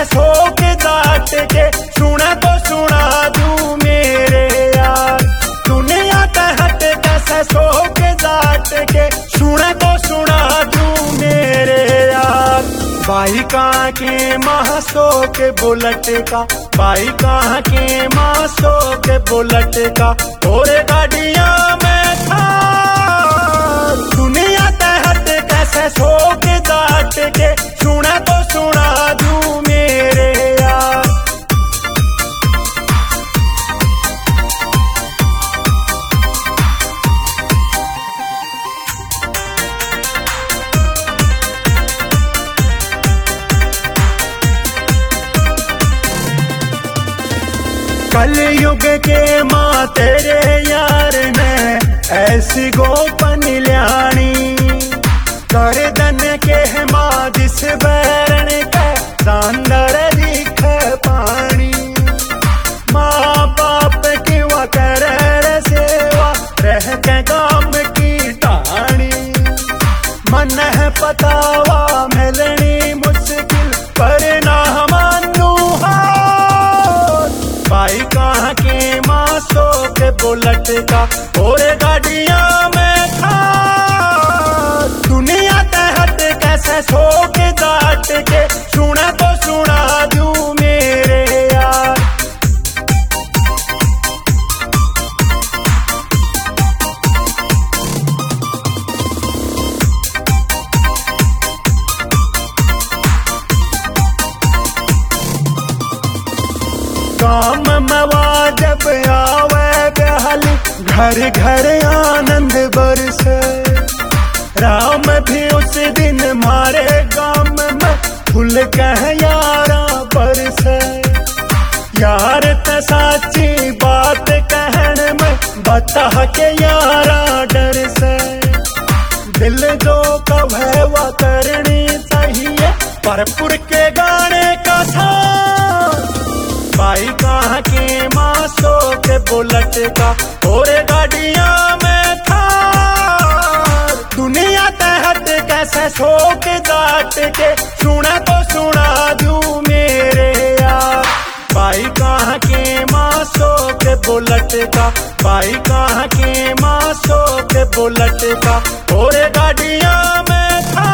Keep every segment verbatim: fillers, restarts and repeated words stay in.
कैसे सो के जाट के सुना तो सुना दूं मेरे यार। दुनिया तहत कैसे सो के जाट के सुना तो सुना दूं मेरे यार। बाइका के मासो के बुलेट का, बाइका के मासो के बुलेट का और गाड़ियां में था। दुनिया तहत कैसे सो के जाट के सुना तो सुना दूं मेरे यार। कलयुग के माँ तेरे यार ने ऐसी गोपन ल्याणी। करदन के माँ जिस बैरण के सांदर दिख पानी। माँ बाप की वा कर सेवा रह के काम की टाणी। मन है पतावा मिलनी मुश्किल पर ना मानू हाथ। बाइका के मासो के बुलेट का और गाड़ियां में था। दुनिया तहत कैसे सो के जाट के सुना तो सुना दूं मेरे यार। काम मवा जब आवे बहाली घर घर आनंद बरसे। राम भी उस दिन मारे गाम में फूल कह यारा बरसे। यार त साची बात कहन में बता के यारा डर से। दिल जो कभे वा करनी चाहिए परपुर के गाने का साथ। बाइका के मासो के बुलेट का और गाड़ियां में था। दुनिया तहत कैसे सो के जाट के सुना तो सुना दूं मेरे यार। बाइका के मासो के बुलेट का, बाइका के मासो के बुलेट का और गाड़ियां में था।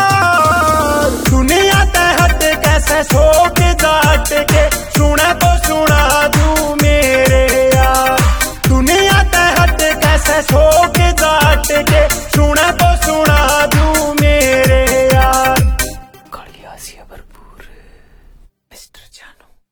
दुनिया तहत कैसे सो के जाट के सुना तो सुना दूं मेरे यार। दुनिया तहत कैसे सो के जाट के सुना तो सुना दूं मेरे यार। कालिया सी भरपूर।